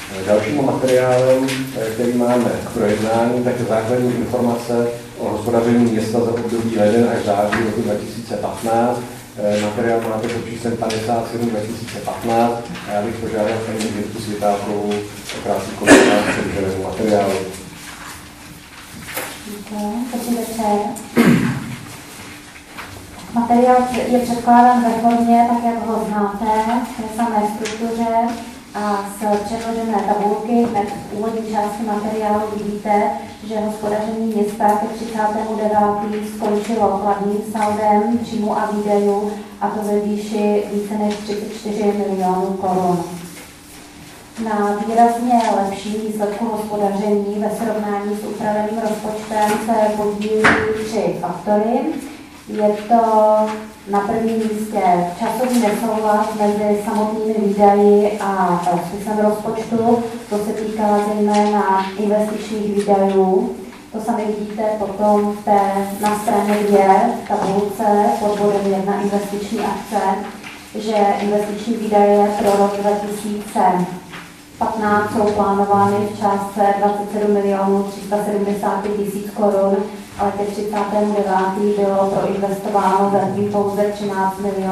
Dalším materiálem, který máme k projednání, tak je základní informace o hospodaření města za období leden až září roku 2015. Materiál máte pod číslem 57 2015 a já bych požádal paní Jirku Světákovou o krátký komentář k předloženému materiálu. Dobrý večer. Materiál je předkládán ve formě, tak jak ho znáte, v té samé struktuře a z předložené tabulky. Hned v úvodní části materiálu vidíte, že hospodaření města ke 30.9. skončilo kladným saldem příjmu a výdajů, a to ve výši více než 34 milionů korun. Na výrazně lepší výsledku hospodaření ve srovnání s upraveným rozpočtem se podílí 3 faktory. Je to na prvním místě časový nesouhlas mezi samotnými výdaji a rozpisem rozpočtu. To se týká zejména investičních výdajů. To sami vidíte potom na straně 2 v tabulce pod bodem 1 investiční akce, že investiční výdaje pro rok 2015 jsou plánovány v částce 27 375 000 korun, ale ke 30.9. bylo proinvestováno zatím pouze 13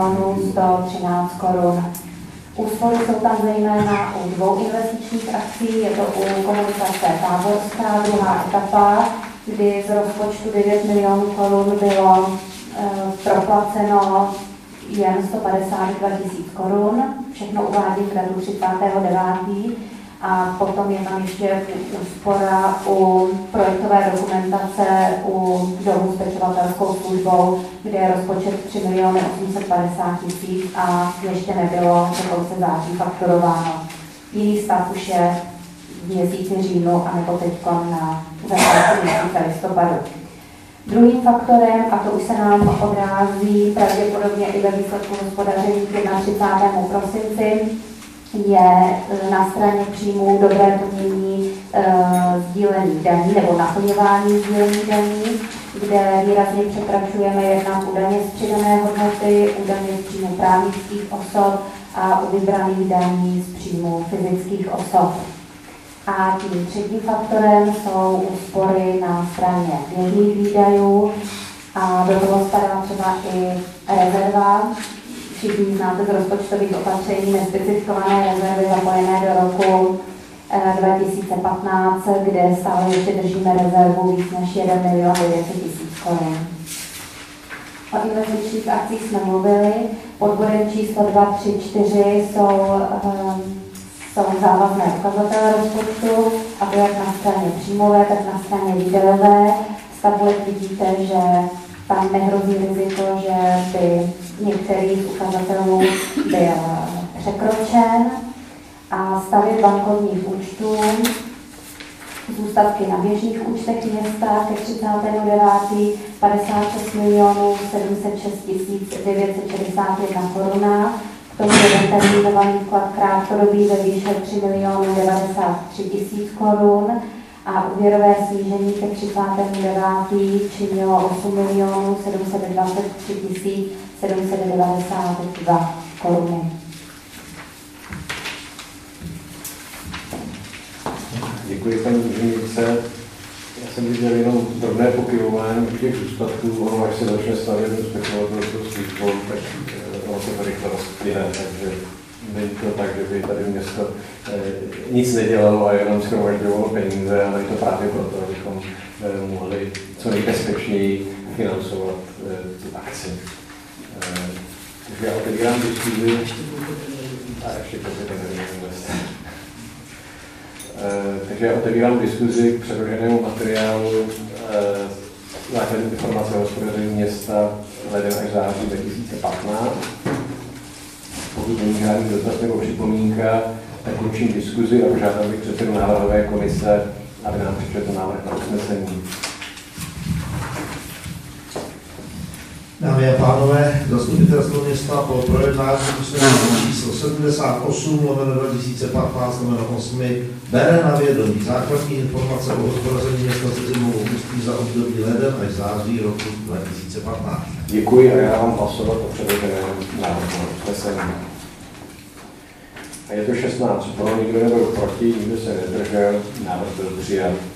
113 korun. Úspory jsou tam zejména u 2 investičních akcí, je to u komunikace Táborská, druhá etapa, kdy z rozpočtu 9 milionů korun bylo proplaceno jen 152 000 korun. Všechno uvádím k datu 30.9. A potom je tam ještě úspora u projektové dokumentace u domu s pečovatelskou službou, kde je rozpočet 3 850 000 a ještě nebylo do konce září fakturováno. Jiný stav už je v měsíci říjnu anebo teď na začátku měsíce listopadu. Druhým faktorem, a to už se nám odrází pravděpodobně i ve výsledku hospodaření k 31. prosinci, je na straně příjmů dobré plnění sdílených daní nebo naplňování sdílených daní, kde výrazně překračujeme jednak u daně z přidané hodnoty, u daně z příjmu právnických osob a u vybraných daní z příjmu fyzických osob. A tím třetím faktorem jsou úspory na straně běžných výdajů a do toho spadá třeba i rezerva. Všichni znáte z rozpočtových opatření nespecifikované rezervy zapojené do roku 2015, kde stále ještě držíme rezervu víc než 1 900 000 korun. O investičních akcích jsme mluvili. Pod bodem číslo 2, 3, 4 jsou závazné ukazatele rozpočtu, a to jak na straně příjmové, tak na straně výdajové. Z tabulek vidíte, že tam nehrozí riziko, že by některý z ukazatelů byl překročen. A stavy bankovních účtů, zůstatky na běžných účtech města ke 30.9. 56 706 961 korun. K tomu je termínovaný vklad krátkodobý ve výši 3 093 000 korun a úvěrové snížení ke 30.9. činilo 8 723 792 koruny. Děkuji, paní inženýrce. Já jsem viděl jenom drobné pokyvování u těch zůstatků, ono až se začne stavět do spekulatelskou službou, tak ono se to rychle rozplyne, takže není to tak, že by tady město nic nedělalo a jenom shromažďovalo peníze, ale je to právě proto, abychom mohli co nejbezpečněji financovat tu akci. Takže já otevírám diskuzi. A ještě to Takže já otevírám diskuzi k předloženému materiálu základní informace o hospodaření města leden až září 2015. Pokud není žádný dotaz nebo připomínka, tak končím diskuzi a požádám bych předsedu návrhové komise, aby nám přečetl návrh na usnesení. Dámy a pánové, zastupitelstvo města po projednání usnesení číslo 78/2015/8 bere na vědomí základní informace o hospodaření města se zimovou ústí za období leden až září roku 2015. Děkuji a já dávám hlasovat o předloženém návrhu usnesení. A je to 16 pro, nikdo nebyl proti, nikdo se nedržel, návrh byl přijat.